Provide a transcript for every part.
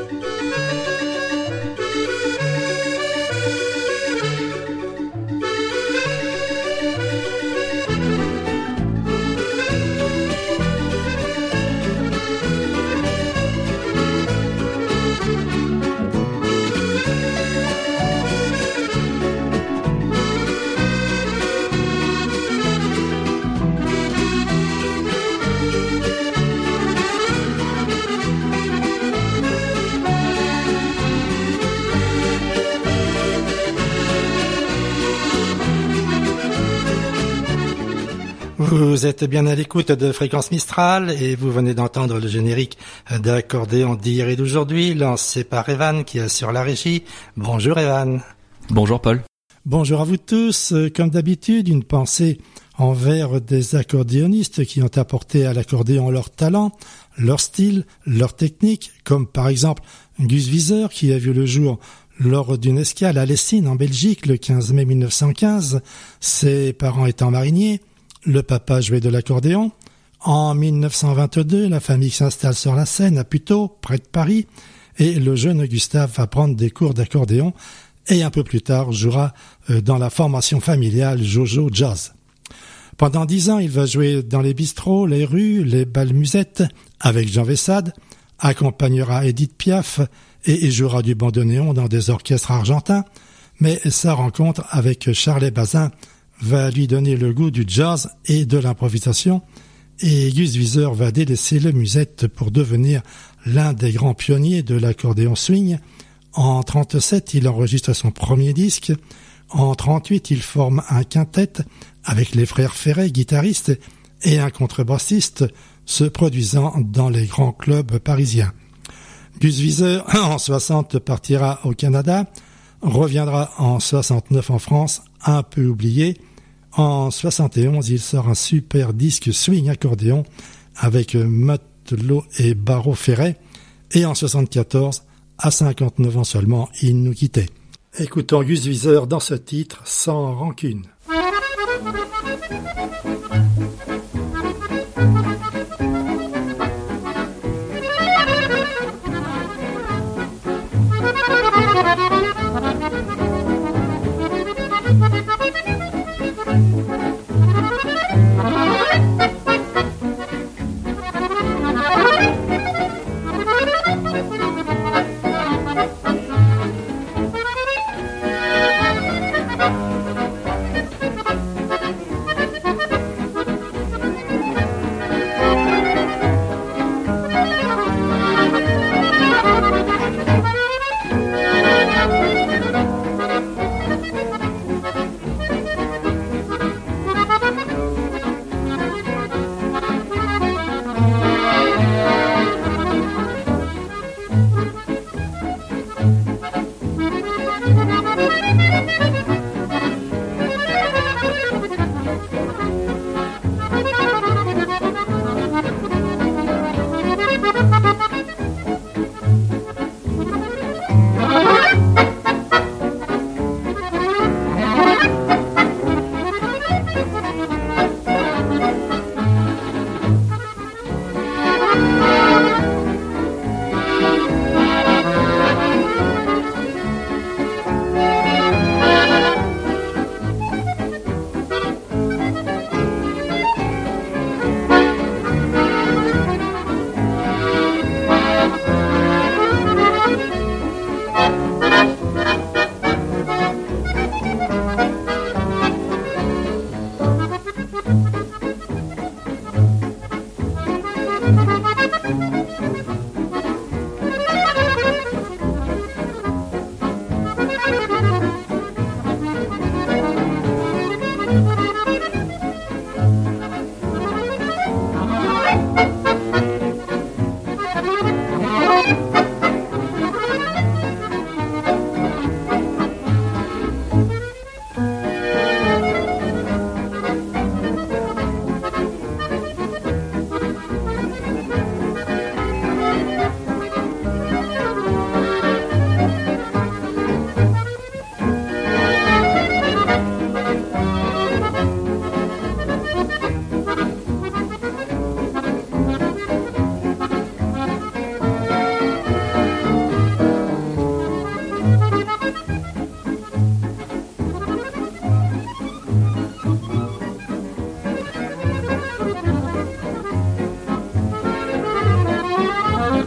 Vous êtes bien à l'écoute de Fréquence Mistral et vous venez d'entendre le générique d'accordéon d'hier et d'aujourd'hui lancé par Evan qui assure la régie. Bonjour Evan. Bonjour Paul. Bonjour à vous tous. Comme d'habitude, une pensée envers des accordéonistes qui ont apporté à l'accordéon leur talent, leur style, leur technique, comme par exemple Gus Viseur qui a vu le jour lors d'une escale à Lessines en Belgique le 15 mai 1915, ses parents étant mariniers. Le papa jouait de l'accordéon. En 1922, la famille s'installe sur la Seine à Puteaux, près de Paris, et le jeune Gustave va prendre des cours d'accordéon et un peu plus tard jouera dans la formation familiale Jojo Jazz. Pendant 10 ans, il va jouer dans les bistrots, les rues, les bals musettes avec Jean Vessade, accompagnera Édith Piaf et jouera du bandoneon dans des orchestres argentins, mais sa rencontre avec Charlet Bazin va lui donner le goût du jazz et de l'improvisation, et Gus Viseur va délaisser le musette pour devenir l'un des grands pionniers de l'accordéon swing. En 1937, il enregistre son premier disque. En 1938, il forme un quintet avec les frères Ferret, guitaristes, et un contrebassiste, se produisant dans les grands clubs parisiens. Gus Viseur, en 1960, partira au Canada, reviendra en 1969 en France, un peu oublié. En 1971, il sort un super disque swing accordéon avec Matelot et Barreau Ferret. Et en 1974, à 59 ans seulement, il nous quittait. Écoutons Gus Viseur dans ce titre, Sans rancune.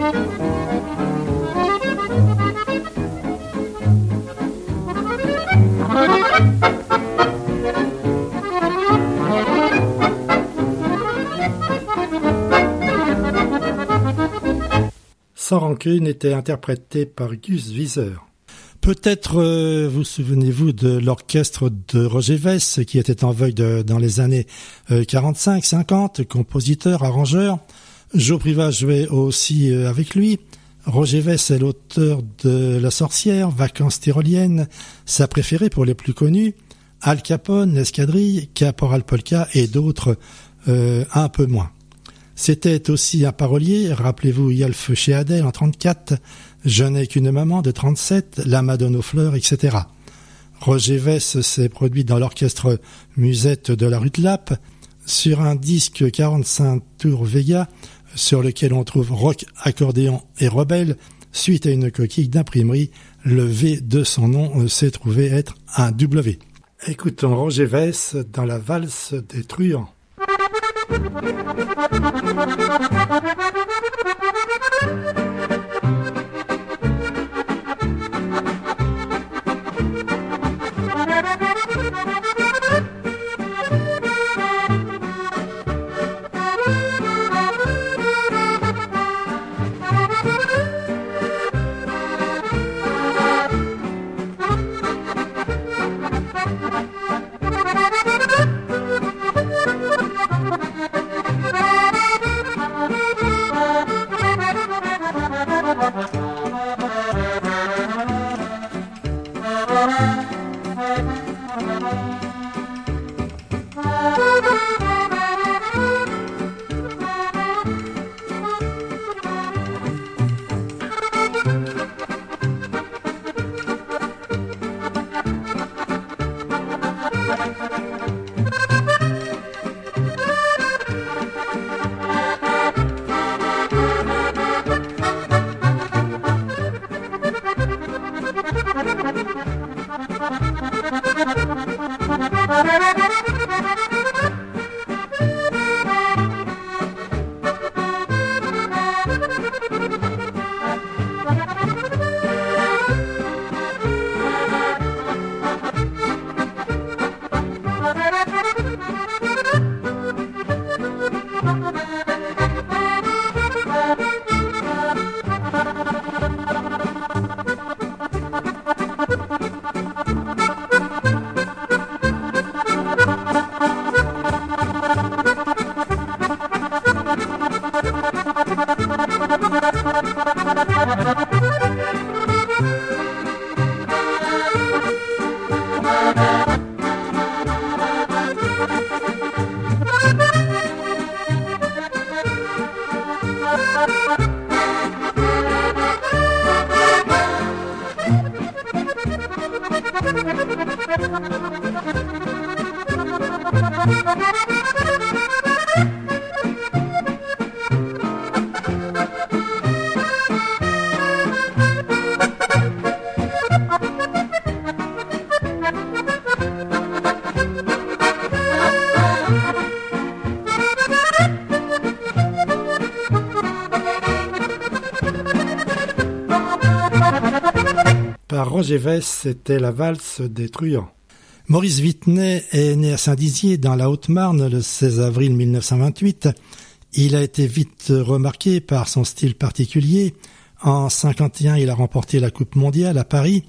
Sans rancune était interprété par Gus Viseur. Peut-être vous souvenez-vous de l'orchestre de Roger Vess qui était en vogue dans les années 45-50, compositeur, arrangeur. Joe Priva jouait aussi avec lui. Roger Vess est l'auteur de La Sorcière, Vacances tyroliennes, sa préférée pour les plus connus, Al Capone, L'Escadrille, Caporal Polka et d'autres un peu moins. C'était aussi un parolier, rappelez-vous, il y a le feu chez Adèle en 34, Je n'ai qu'une maman de 37, La Madone aux fleurs, etc. Roger Vess s'est produit dans l'orchestre Musette de la rue de Lappe, sur un disque 45 tours Vega, sur lequel on trouve rock, accordéon et rebelle, suite à une coquille d'imprimerie, le V de son nom s'est trouvé être un W. Écoutons Roger Vess dans la valse des truands. Par Roger Vess, c'était la valse des truands. Maurice Vitnet est né à Saint-Dizier, dans la Haute-Marne, le 16 avril 1928. Il a été vite remarqué par son style particulier. En 51, il a remporté la Coupe mondiale à Paris.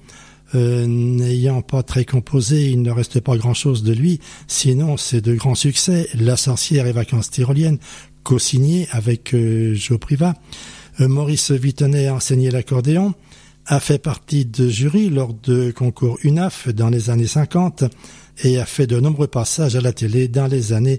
N'ayant pas très composé, il ne restait pas grand-chose de lui. Sinon, ses deux grands succès, La Sorcière et Vacances tyroliennes, co-signés avec Joe Priva. Maurice Vitnet a enseigné l'accordéon, a fait partie de jury lors de concours UNAF dans les années 50 et a fait de nombreux passages à la télé dans les années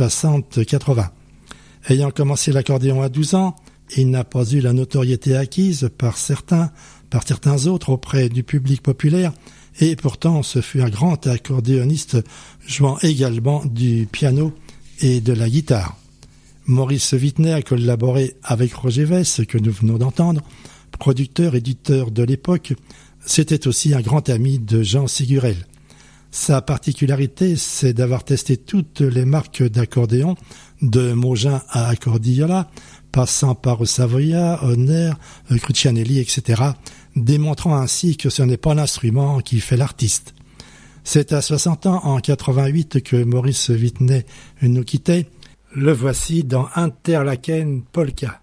60-80. Ayant commencé l'accordéon à 12 ans, il n'a pas eu la notoriété acquise par certains autres auprès du public populaire, et pourtant ce fut un grand accordéoniste jouant également du piano et de la guitare. Maurice Vitnet a collaboré avec Roger Vess, que nous venons d'entendre, producteur, éditeur de l'époque. C'était aussi un grand ami de Jean Sigurel. Sa particularité, c'est d'avoir testé toutes les marques d'accordéon, de Mogin à Accordiola, passant par Savoia, Honner, Crucianelli, etc., démontrant ainsi que ce n'est pas l'instrument qui fait l'artiste. C'est à 60 ans, en 88, que Maurice Whitney nous quittait. Le voici dans Interlaken Polka.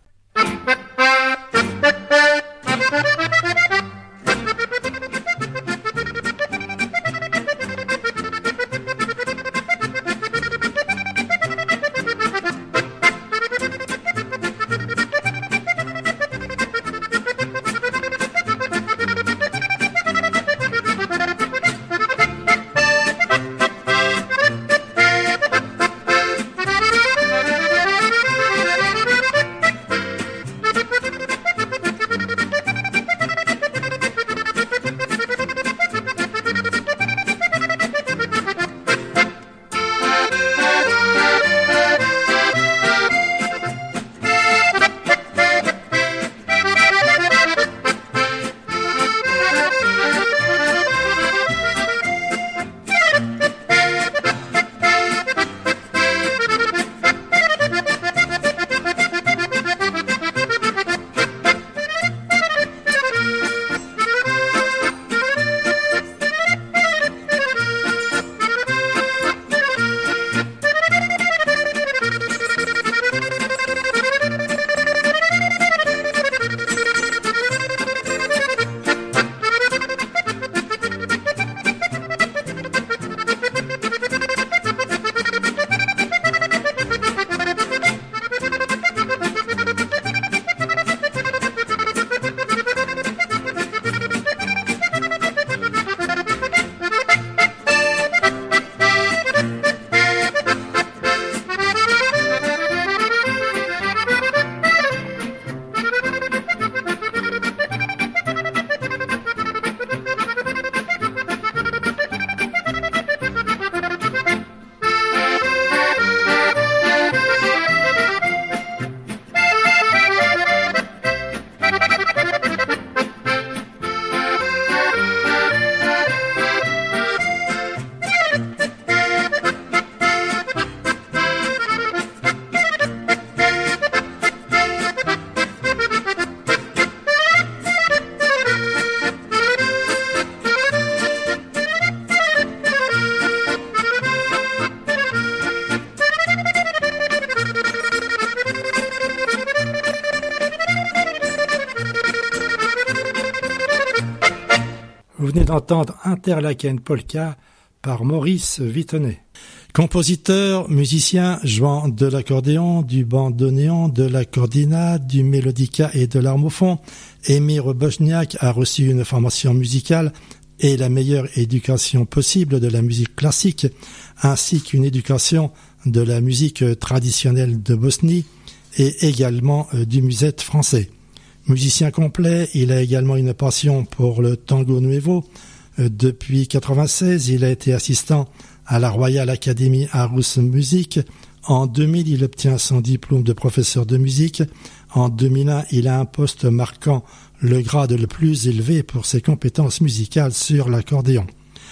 Vous venez d'entendre Interlaken Polka par Maurice Whitney. Compositeur, musicien, jouant de l'accordéon, du bandoneon, de la cordina, du mélodica et de l'armophon, Emir Bochniak a reçu une formation musicale et la meilleure éducation possible de la musique classique, ainsi qu'une éducation de la musique traditionnelle de Bosnie et également du musette français. Musicien complet, il a également une passion pour le tango nuevo. Depuis 1996, il a été assistant à la Royal Academy Aarhus Music. En 2000, il obtient son diplôme de professeur de musique. En 2001, il a un poste marquant le grade le plus élevé pour ses compétences musicales sur l'accordéon.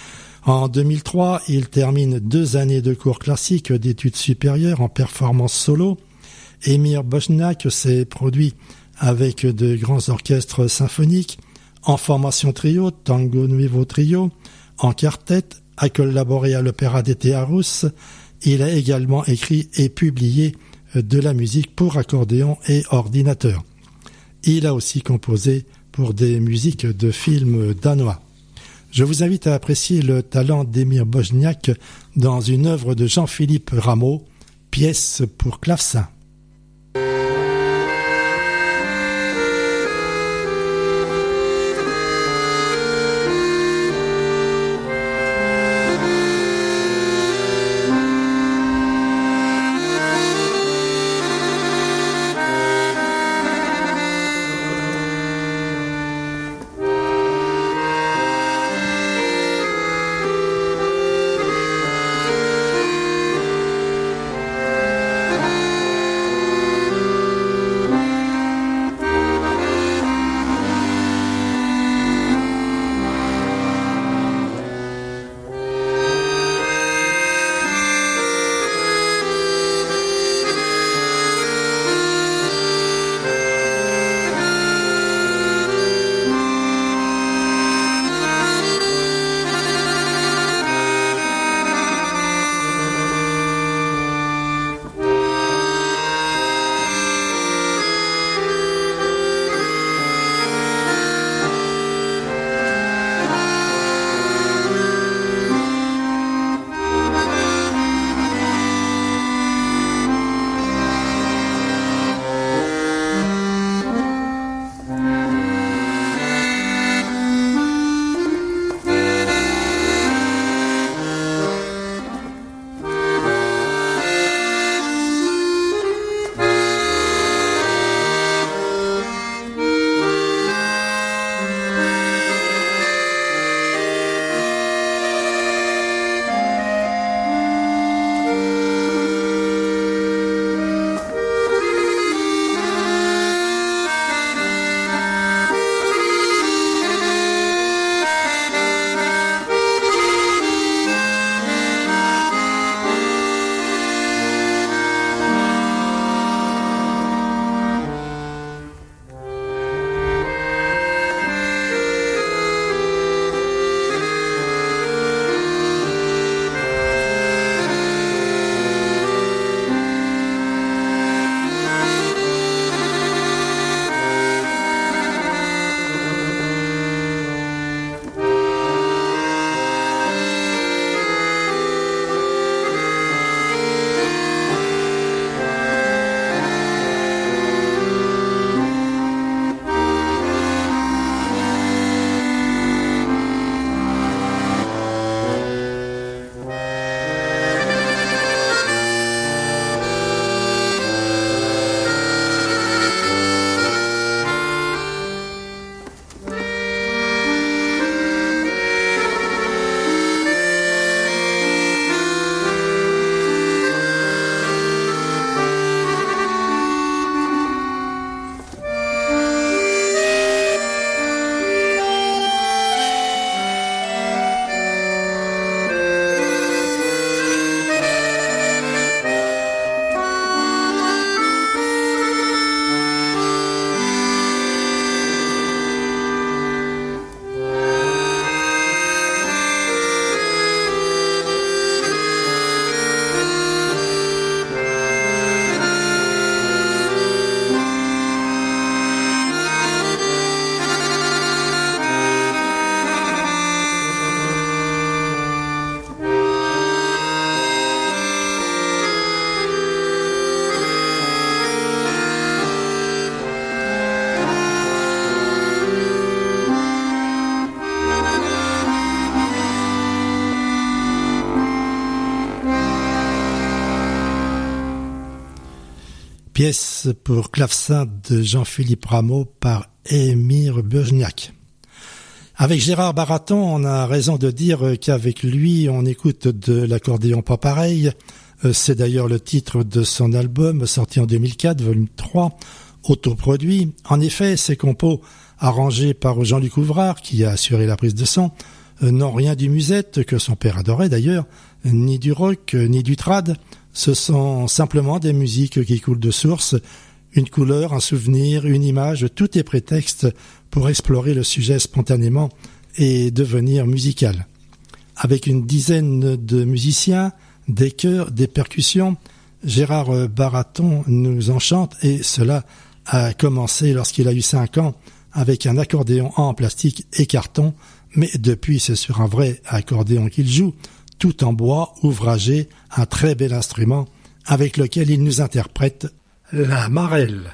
En 2003, il termine 2 années de cours classiques d'études supérieures en performance solo. Emir Bochniak s'est produit avec de grands orchestres symphoniques, en formation trio, Tango Nuevo Trio, en quartet, a collaboré à l'Opéra d'été Aarhus. Il a également écrit et publié de la musique pour accordéon et ordinateur. Il a aussi composé pour des musiques de films danois. Je vous invite à apprécier le talent d'Emir Bochniak dans une œuvre de Jean-Philippe Rameau, pièce pour clavecin. pièce pour clavecin de Jean-Philippe Rameau par Émir Bergniak. Avec Gérard Baraton, on a raison de dire qu'avec lui, on écoute de l'accordéon pas pareil. C'est d'ailleurs le titre de son album, sorti en 2004, volume 3, autoproduit. En effet, ces compos, arrangés par Jean-Luc Ouvrard, qui a assuré la prise de son, n'ont rien du musette, que son père adorait d'ailleurs, ni du rock, ni du trad. Ce sont simplement des musiques qui coulent de source, une couleur, un souvenir, une image, tout est prétexte pour explorer le sujet spontanément et devenir musical. Avec une dizaine de musiciens, des chœurs, des percussions, Gérard Baraton nous enchante et cela a commencé lorsqu'il a eu 5 ans avec un accordéon en plastique et carton, mais depuis c'est sur un vrai accordéon qu'il joue, tout en bois, ouvragé, un très bel instrument avec lequel il nous interprète la marelle.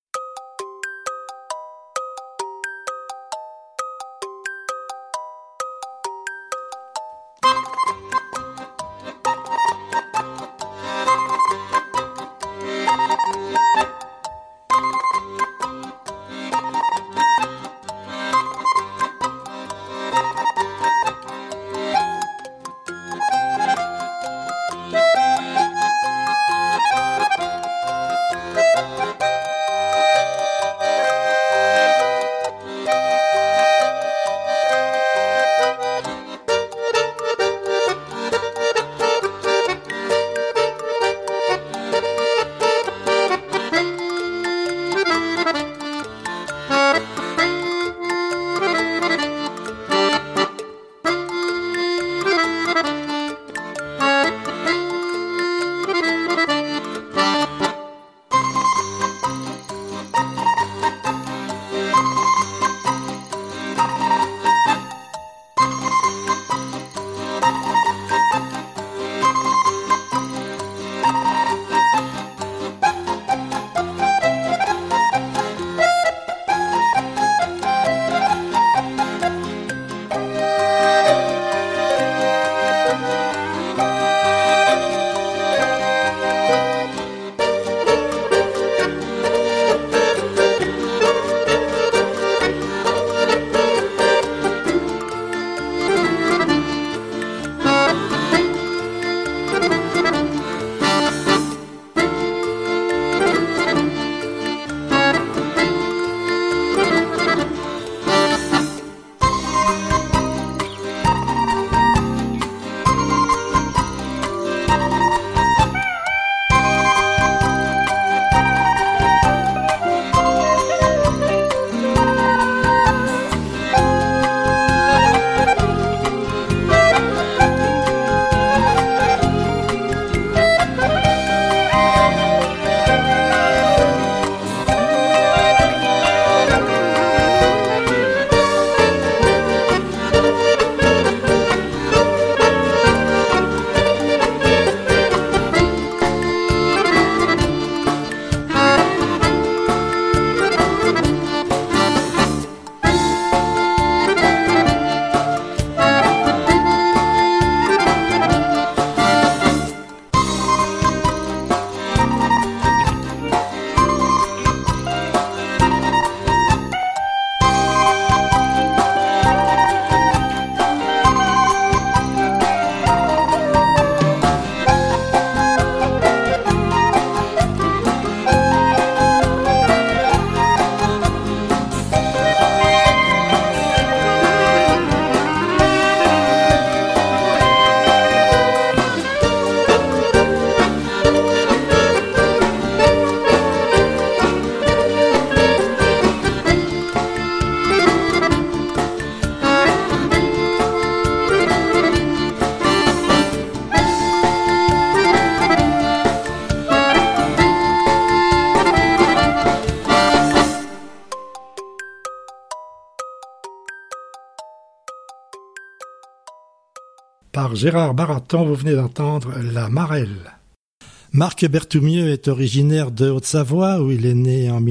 par Gérard Baraton, vous venez d'entendre La Marelle. Marc Berthoumieux est originaire de Haute-Savoie, où il est né en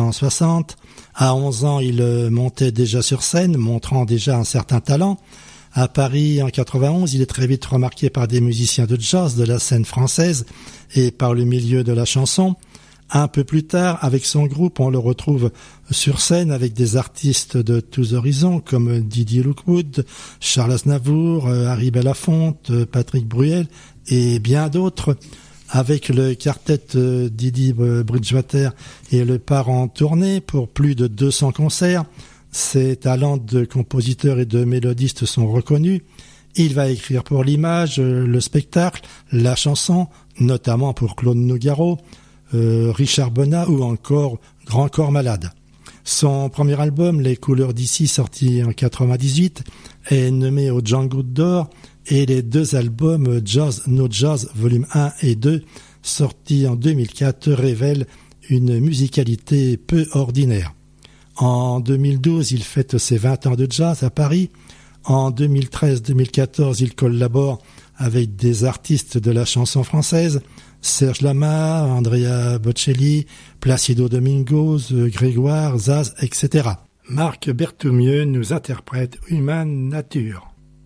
1960. À 11 ans, il montait déjà sur scène, montrant déjà un certain talent. À Paris, en 91, il est très vite remarqué par des musiciens de jazz de la scène française et par le milieu de la chanson. Un peu plus tard, avec son groupe, on le retrouve sur scène avec des artistes de tous horizons comme Didier Lockwood, Charles Aznavour, Harry Belafonte, Patrick Bruel et bien d'autres. Avec le quartet Didi Bridgewater et le part en tournée pour plus de 200 concerts. Ses talents de compositeur et de mélodiste sont reconnus. Il va écrire pour l'image, le spectacle, la chanson, notamment pour Claude Nougaro, Richard Bonnat ou encore Grand Corps Malade. Son premier album, Les Couleurs d'ici, sorti en 98, est nommé au Django d'Or et les 2 albums Jazz No Jazz volume 1 et 2, sortis en 2004, révèlent une musicalité peu ordinaire. En 2012, il fête ses 20 ans de jazz à Paris. En 2013-2014, il collabore avec des artistes de la chanson française, Serge Lama, Andrea Bocelli, Placido Domingos, Grégoire, Zaz, etc. Marc Berthoumieux nous interprète Human Nature.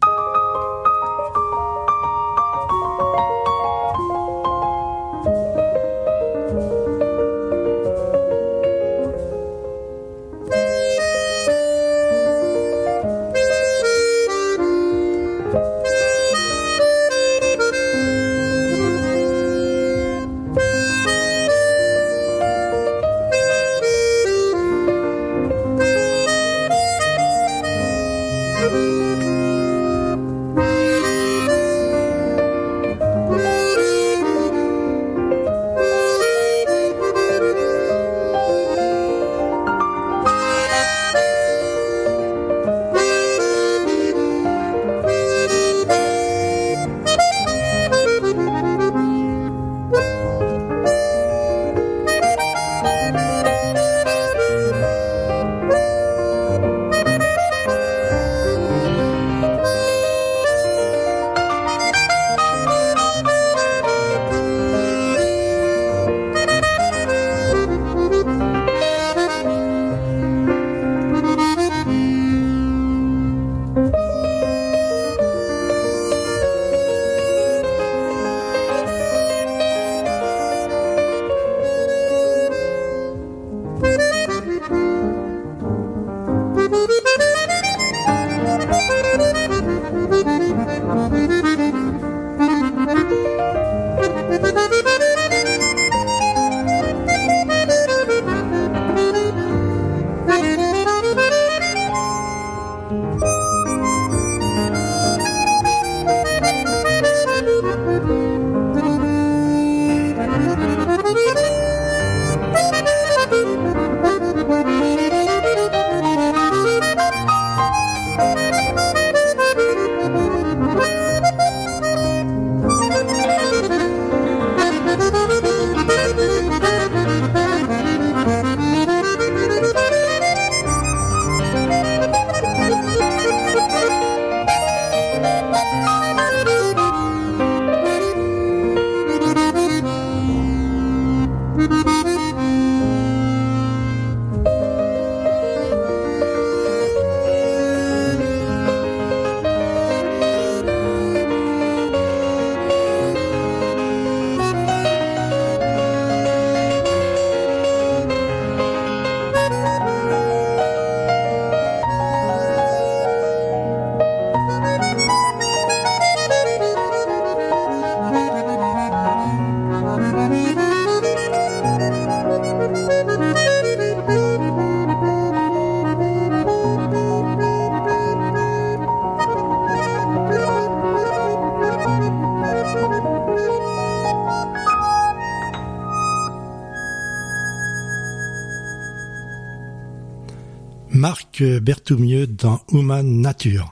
Marc Berthoumieux dans Human Nature.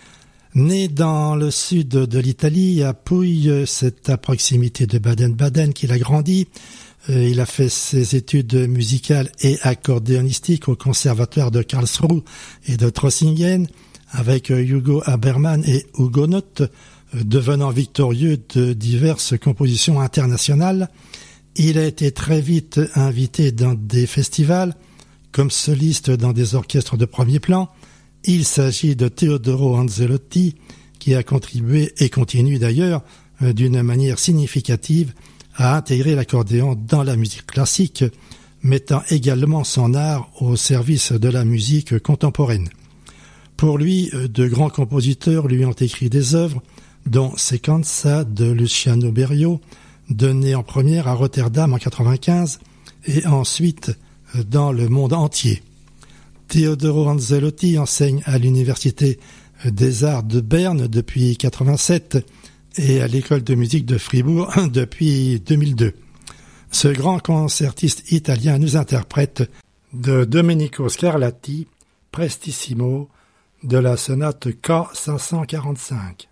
Né dans le sud de l'Italie, à Pouille, c'est à proximité de Baden-Baden qu'il a grandi. Il a fait ses études musicales et accordéonistiques au conservatoire de Karlsruhe et de Trossingen avec Hugo Habermann et Huguenot, devenant victorieux de diverses compositions internationales. Il a été très vite invité dans des festivals, comme soliste dans des orchestres de premier plan. Il s'agit de Teodoro Angelotti, qui a contribué et continue d'ailleurs d'une manière significative a intégré l'accordéon dans la musique classique, mettant également son art au service de la musique contemporaine. Pour lui, de grands compositeurs lui ont écrit des œuvres, dont Sequenza de Luciano Berio, donné en première à Rotterdam en 1995 et ensuite dans le monde entier. Teodoro Angelotti enseigne à l'Université des Arts de Berne depuis 1987 et à l'École de musique de Fribourg depuis 2002. Ce grand concertiste italien nous interprète de Domenico Scarlatti, Prestissimo, de la sonate K545.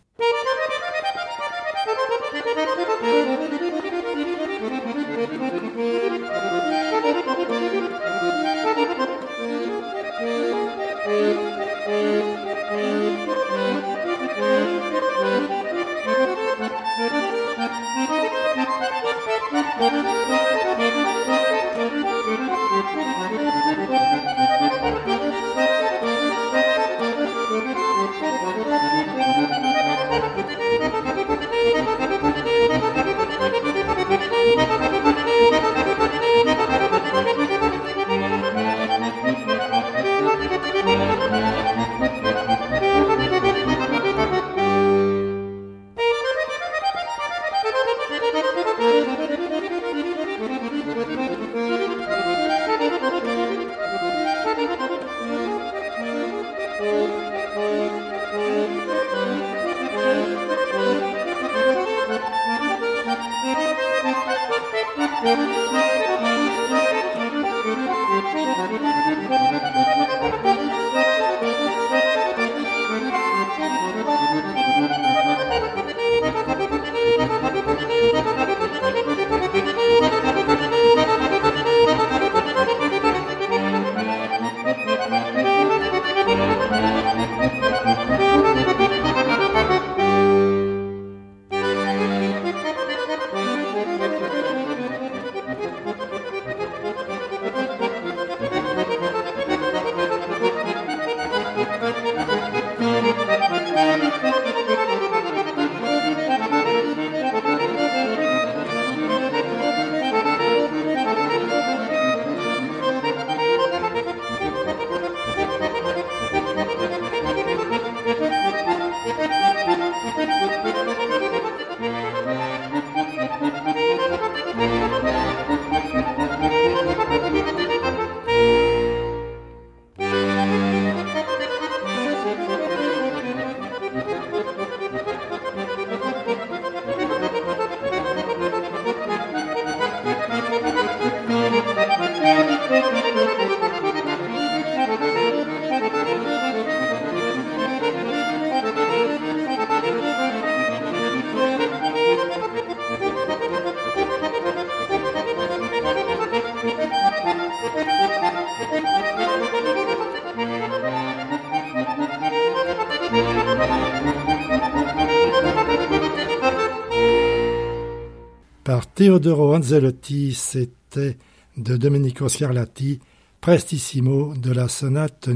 Par Teodoro Angelotti, c'était de Domenico Scarlatti, Prestissimo de la sonate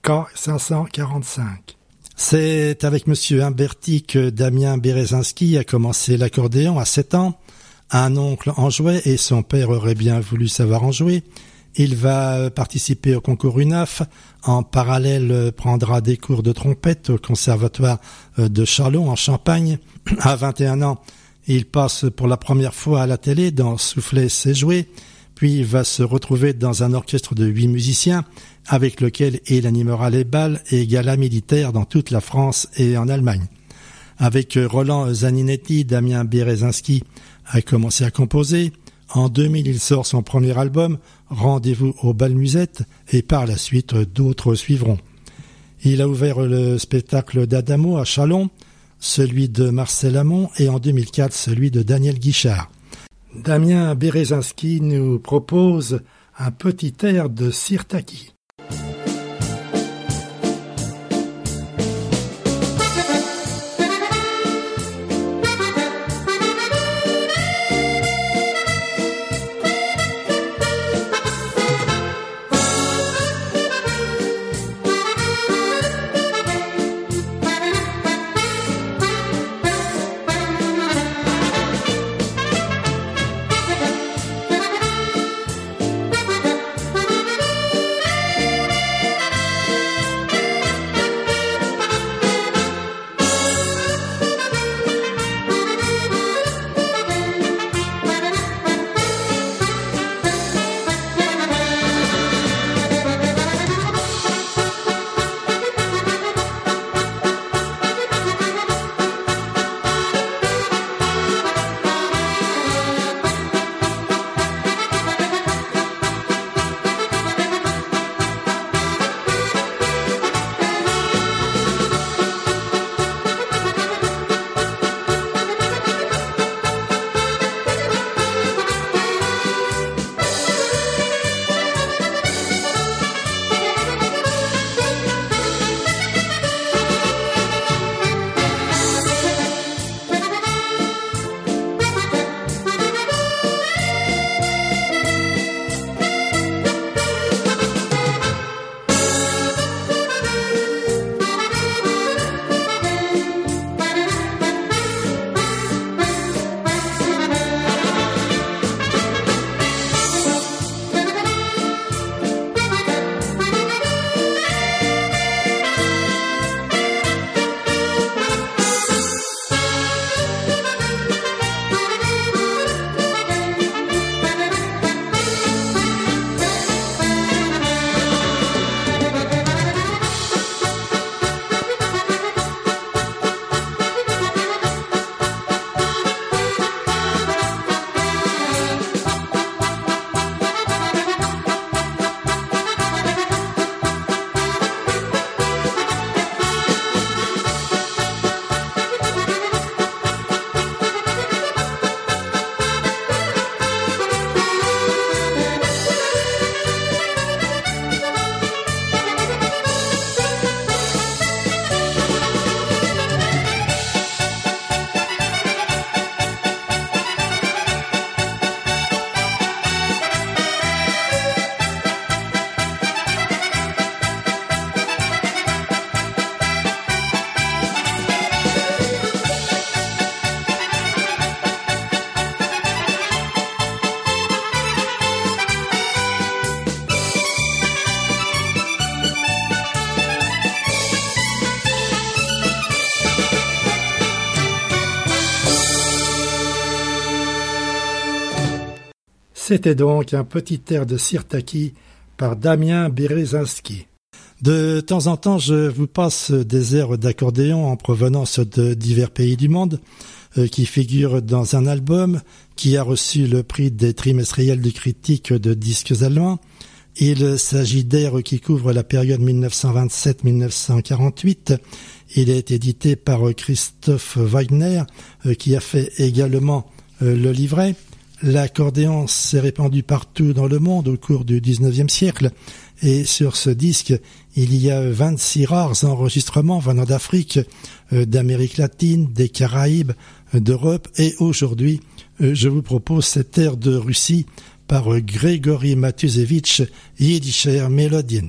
K545. C'est avec Monsieur Humberti que Damien Berezinski a commencé l'accordéon à 7 ans. Un oncle en jouait et son père aurait bien voulu savoir en jouer. Il va participer au concours UNAF. En parallèle, prendra des cours de trompette au conservatoire de Châlons en Champagne. À 21 ans, il passe pour la première fois à la télé dans Soufflet c'est joué, puis il va se retrouver dans un orchestre de 8 musiciens avec lequel il animera les bals et galas militaires dans toute la France et en Allemagne. Avec Roland Zaninetti, Damien Berezinski a commencé à composer. En 2000, il sort son premier album, Rendez-vous au bal musette, et par la suite, d'autres suivront. Il a ouvert le spectacle d'Adamo à Châlons, celui de Marcel Amont et en 2004 celui de Daniel Guichard. Damien Berezinski nous propose un petit air de Sirtaki. C'était donc un petit air de Sirtaki par Damien Berezinski. De temps en temps, je vous passe des airs d'accordéon en provenance de divers pays du monde qui figurent dans un album qui a reçu le prix des trimestriels de critique de disques allemands. Il s'agit d'airs qui couvrent la période 1927-1948. Il est édité par Christoph Wagner, qui a fait également le livret. L'accordéon s'est répandu partout dans le monde au cours du XIXe siècle. Et sur ce disque, il y a 26 rares enregistrements venant d'Afrique, d'Amérique latine, des Caraïbes, d'Europe. Et aujourd'hui, je vous propose cet air de Russie par Grigori Matuzevitch, Yiddisher Melodien.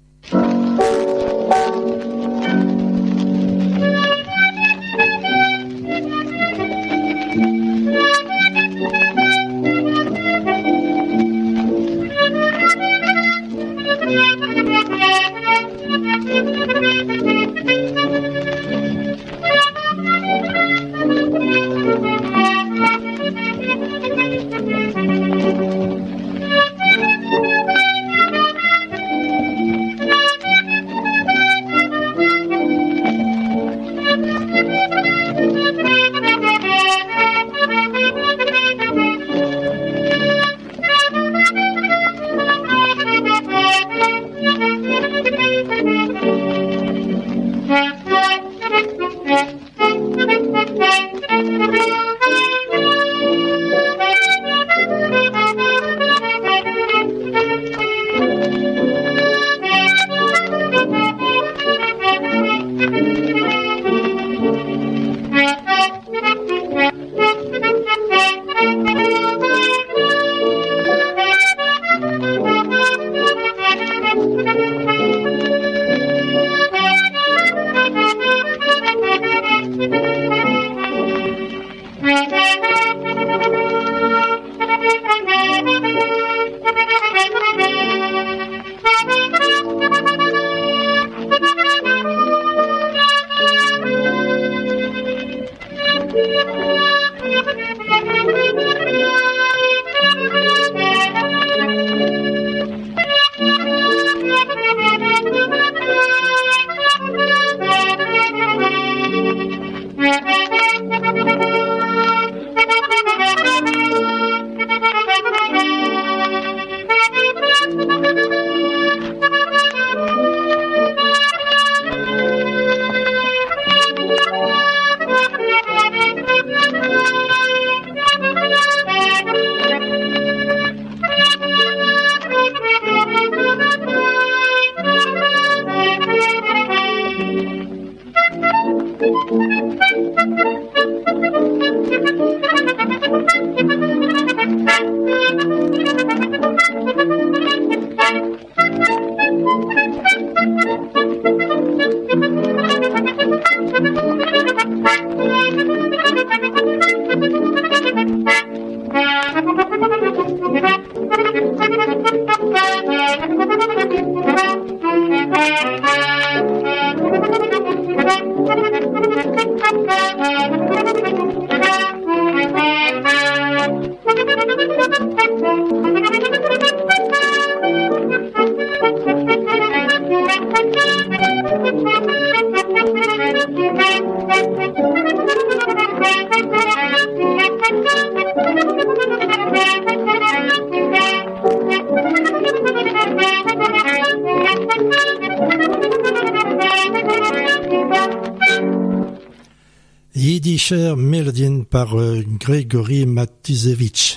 Yiddisher Melodien par Grigori Matuzevitch.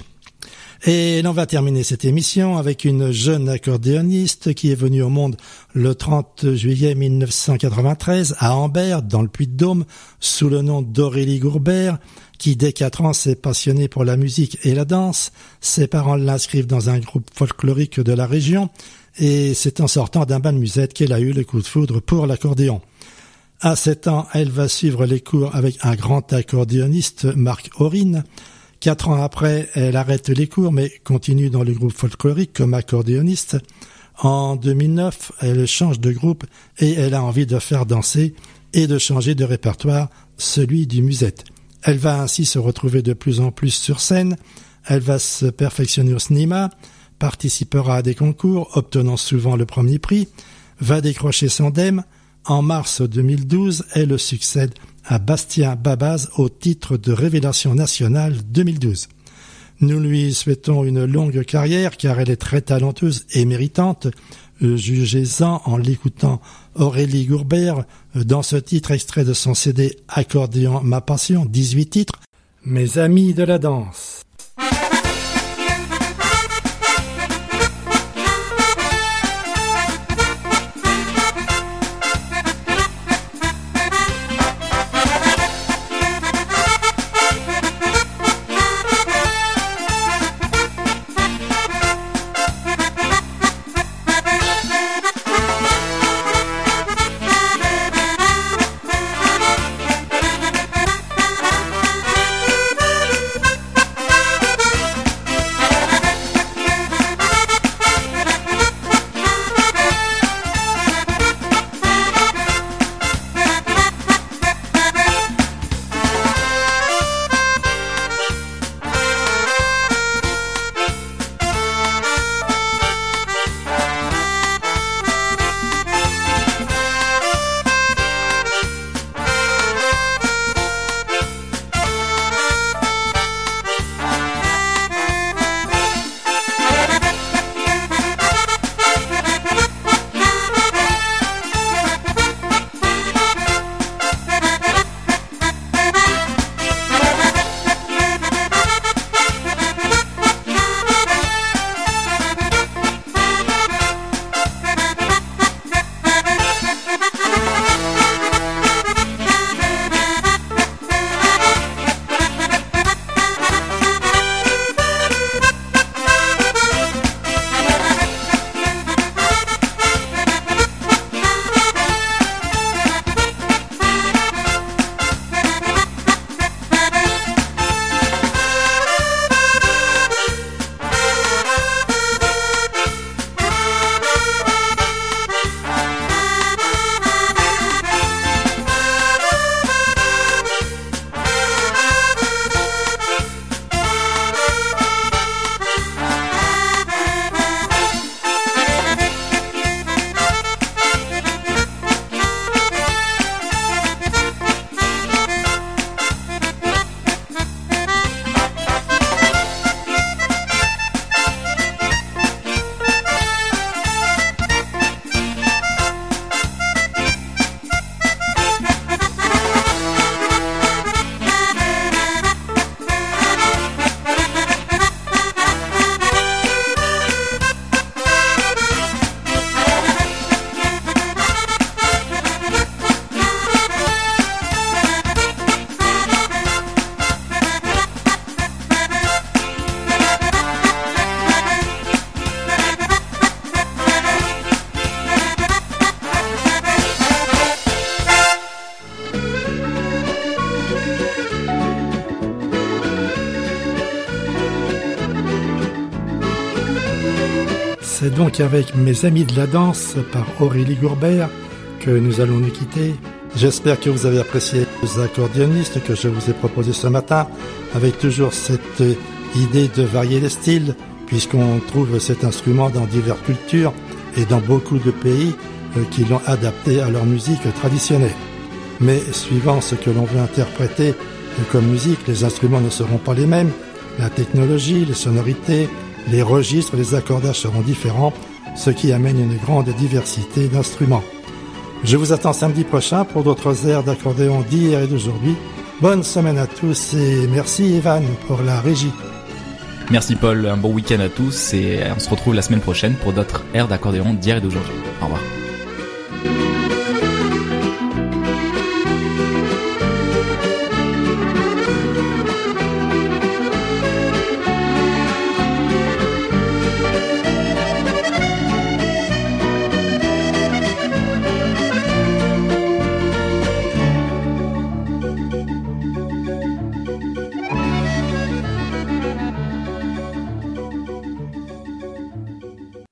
Et l'on va terminer cette émission avec une jeune accordéoniste qui est venue au monde le 30 juillet 1993 à Ambert, dans le Puy-de-Dôme, sous le nom d'Aurélie Gourbert, qui dès 4 ans s'est passionnée pour la musique et la danse. Ses parents l'inscrivent dans un groupe folklorique de la région et c'est en sortant d'un bal musette qu'elle a eu le coup de foudre pour l'accordéon. À 7 ans, elle va suivre les cours avec un grand accordéoniste, Marc Aurine. 4 ans après, elle arrête les cours mais continue dans le groupe folklorique comme accordéoniste. En 2009, elle change de groupe et elle a envie de faire danser et de changer de répertoire, celui du musette. Elle va ainsi se retrouver de plus en plus sur scène. elle va se perfectionner au cinéma, participera à des concours, obtenant souvent le premier prix, va décrocher son DEM. En mars 2012, elle succède à Bastien Babaz au titre de Révélation nationale 2012. Nous lui souhaitons une longue carrière car elle est très talenteuse et méritante. Jugez-en en l'écoutant Aurélie Gourbert dans ce titre extrait de son CD Accordéon ma passion, 18 titres, Mes amis de la danse. C'est donc avec Mes amis de la danse par Aurélie Gourbert que nous allons nous quitter. J'espère que vous avez apprécié les accordéonistes que je vous ai proposés ce matin, avec toujours cette idée de varier les styles, puisqu'on trouve cet instrument dans diverses cultures et dans beaucoup de pays qui l'ont adapté à leur musique traditionnelle. Mais suivant ce que l'on veut interpréter comme musique, les instruments ne seront pas les mêmes, la technologie, les sonorités, les registres, les accordages seront différents, ce qui amène une grande diversité d'instruments. Je vous attends samedi prochain pour d'autres airs d'accordéon d'hier et d'aujourd'hui. Bonne semaine à tous et merci Evan pour la régie. Merci Paul, un bon week-end à tous et on se retrouve la semaine prochaine pour d'autres airs d'accordéon d'hier et d'aujourd'hui. Au revoir.